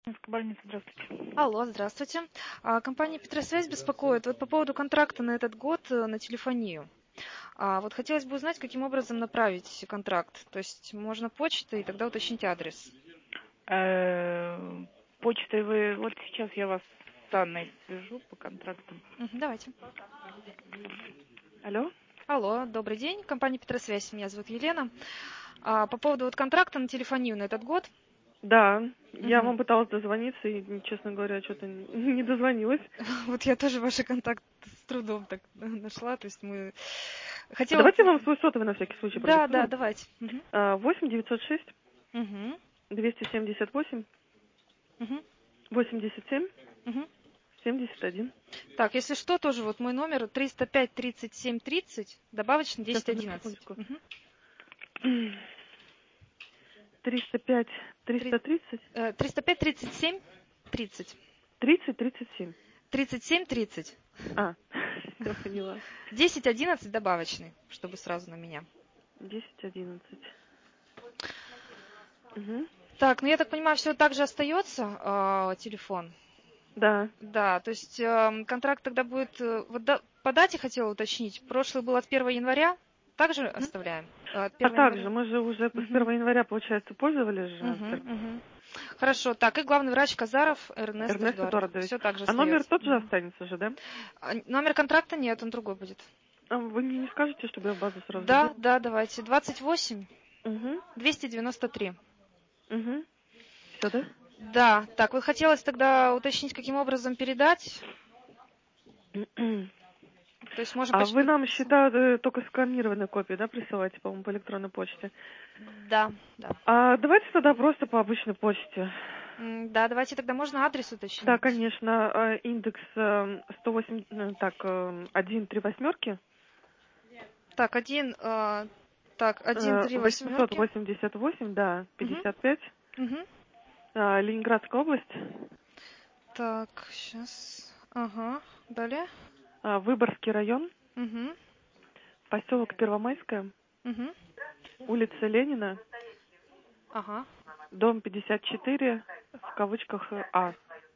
Больница, здравствуйте. Алло, здравствуйте. Компания Петросвязь беспокоит вот по поводу контракта на этот год на телефонию. Вот хотелось бы узнать, каким образом направить контракт. То есть можно почтой, и тогда уточнить адрес. Почтой вы... Вот сейчас я вас с Анной свяжу по контрактам. Давайте. Алло? Алло, добрый день. Компания Петросвязь. Меня зовут Елена. По поводу вот контракта на телефонию на этот год. Да, я вам пыталась дозвониться и, честно говоря, что-то не дозвонилась. Вот я тоже ваши контакты с трудом так нашла. То есть мы хотела... Давайте я вам свой сотовый на всякий случай продиктую. Да, давайте. 8 906 Угу. 278 Угу. 87 Угу. 71. Так, если что, тоже вот мой номер 305 37 30, добавочный Сейчас, 10 11. 305 330 305 37 30. 30 37. 37 30. Я поняла. 10 11 добавочный, чтобы сразу на меня. 10 11. Угу. Так, ну я так понимаю, все так же остается телефон. Да. Да, то есть контракт тогда будет... по дате хотела уточнить. Прошлый был от 1 января. Также оставляем? Также мы же уже с 1 января, получается, пользовались же. Хорошо. Так, и главный врач Казаров Эрнест Эдуардович. Все так же А номер остается. тот же останется же, да? Номер контракта нет, он другой будет. Вы мне не скажете, чтобы я в базу сразу? Да, давайте. 28 Угу. 293. Угу. Все, да? Да, так, вот хотелось тогда уточнить, каким образом передать. То есть можем Вы нам счета только сканированные копии, да, присылаете, по-моему, по электронной почте? Да. Давайте тогда просто по обычной почте. Да, давайте тогда можно адрес уточнить. Да, конечно, индекс 108, 1 3 восьмерки. Так, 1 3 восьмерки. 888, да, 55. Ленинградская область. Так, сейчас. Ага, далее. Выборгский район. Поселок Первомайская. Улица Ленина. Ага. Дом 54, в кавычках А.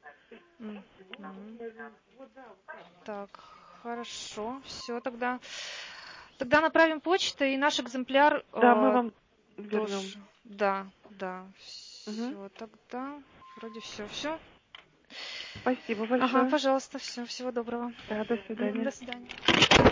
Так, хорошо. Все, тогда направим почтой, и наш экземпляр... Да, мы вам вернем. Да. Все, тогда вроде все. Спасибо большое. Пожалуйста, всего доброго. Да, до свидания. До свидания.